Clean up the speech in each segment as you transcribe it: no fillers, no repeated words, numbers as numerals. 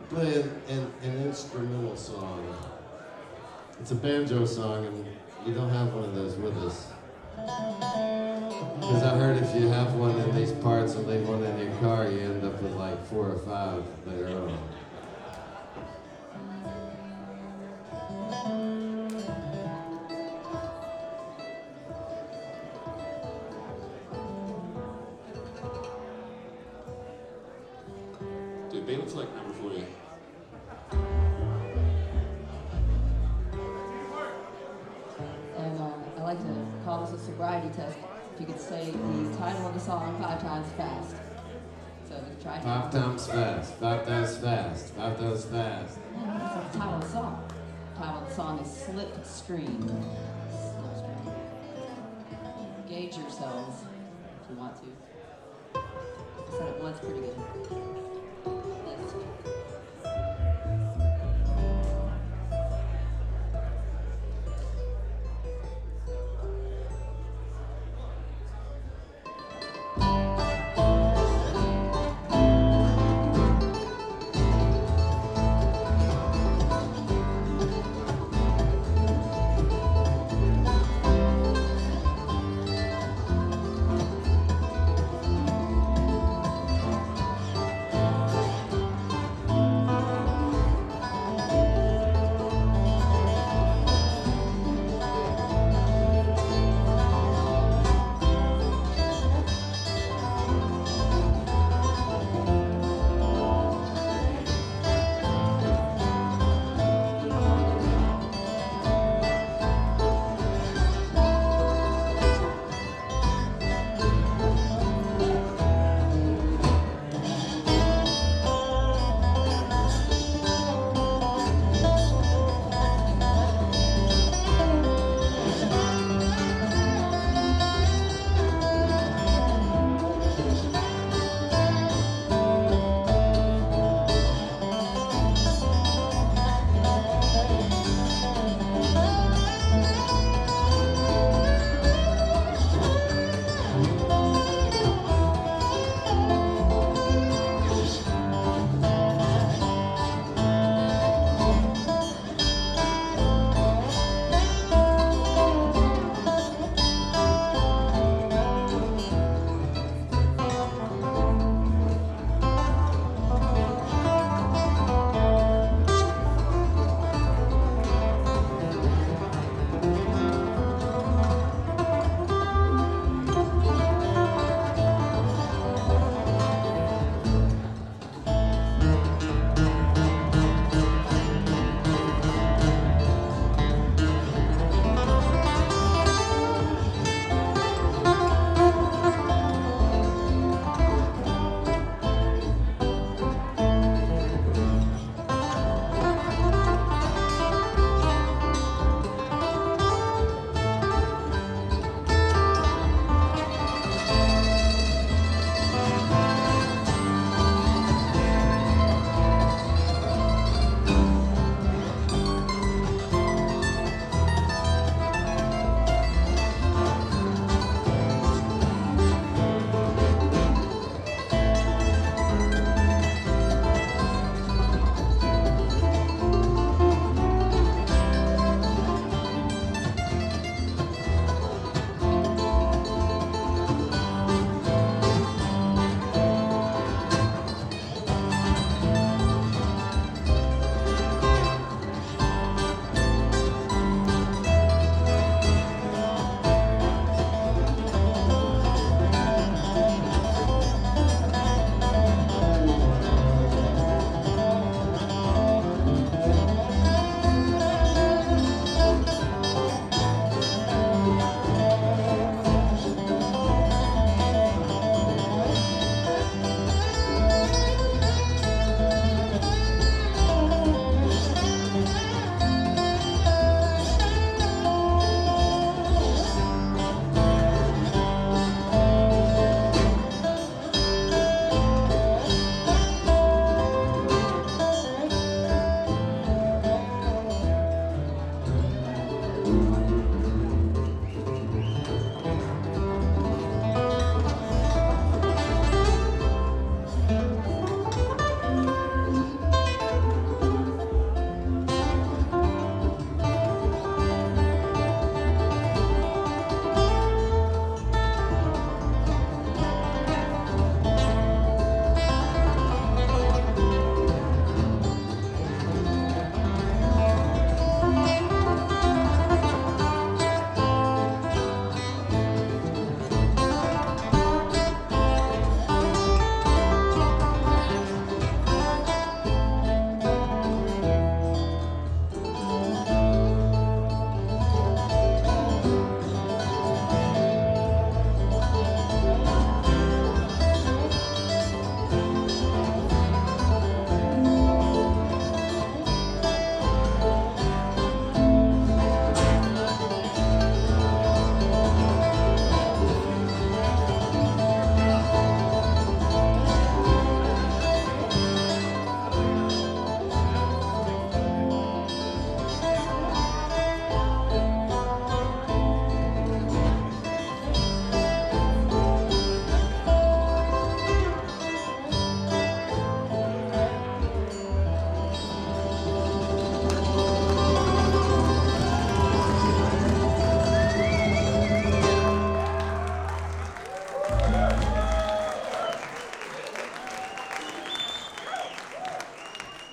play an instrumental song. It's a banjo song, and you don't have one of those with us. Because I heard if you have one in these parts and leave one in your car, you end up with like 4 or 5 later on. Dude, Bela Fleck number for you. And I like to call this a sobriety test. If you could say the title of the song 5 times fast. So we can try it. 5 times fast, 5 times fast, 5 times fast. That's the title of the song. The title of the song is Slipstream. Slipstream. Gauge yourselves if you want to. I said it once pretty good. Let's see.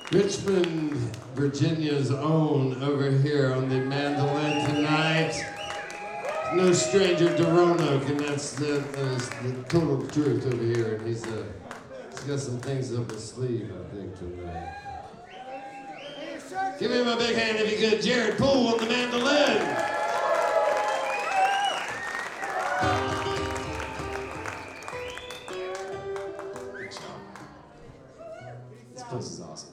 Richmond, Virginia's own over here on the mandolin tonight. No stranger to Roanoke, and that's the total truth over here. And he's got some things up his sleeve, I think, tonight. Give him a big hand if you could. Jared Poole on the mandolin. This place is awesome.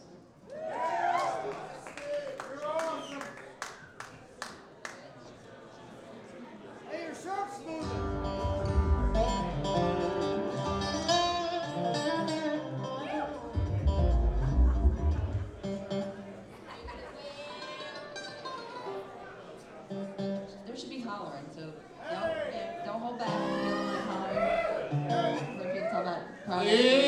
There should be hollering, so don't hold back. If you feel like hollering, or if you tell that private.